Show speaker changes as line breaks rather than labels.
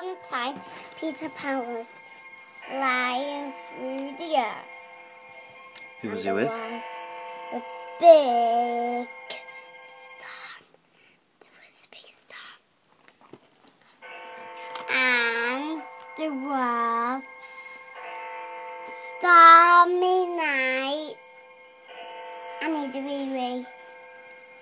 upon a time, Peter Pan was flying through the air.
Who was he with?
There was a big storm. There was a big storm. And there was stormy nights. I need a wee wee.